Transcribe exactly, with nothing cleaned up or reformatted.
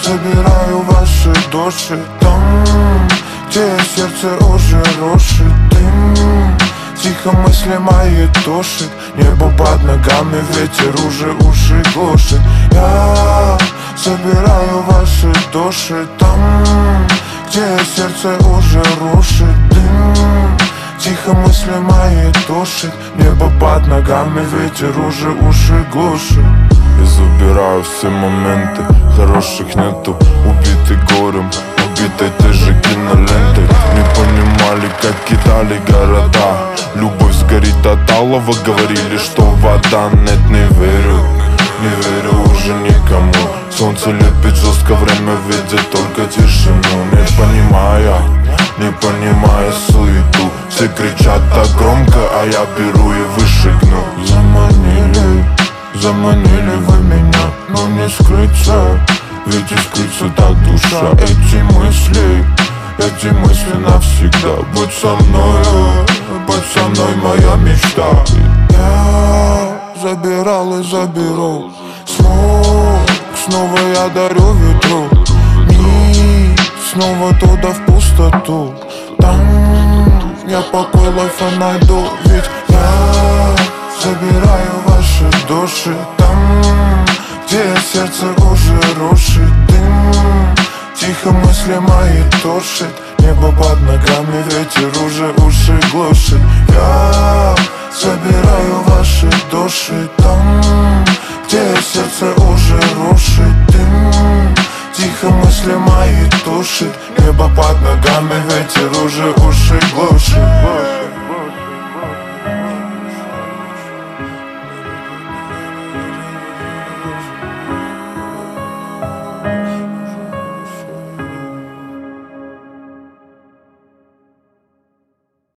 забираю ваши души там, где сердце уже рушит дым. Тихо мысли мои тушит небо под ногами, ветер уже уши глушит. Я забираю ваши души там, где сердце уже рушит дым. Тихо мысли мои тушит небо под ногами, ветер уже уши глушит. Я забираю все моменты, хороших нету, убитый горем, убитой той же кинолентой. Не понимали, как кидали города, любовь сгорит от алого, говорили, что вода. Нет, не верю, не верю уже никому. Солнце лепит жестко, время видит только тишину. Не понимая, не понимая суету, все кричат так громко, а я беру и выше гну. Заманили, заманили вы меня, но не скрыться, ведь и скрыться так душа. Эти мысли, эти мысли навсегда. Будь со мною, будь со мной моя мечта. Я забирал и заберу снова, снова я дарю ветру. Миг, снова туда в пустоту. Там я покой лайфа найду, ведь я забираю ваши души там, где сердце уже рушит дым. Тихо мысли мои тушит небо под ногами, ветер уже уши глушит. Я забираю ваши души там, где сердце уже рушит дым. Тихо мысли мои тушит небо под ногами, ветер уже уши глушит.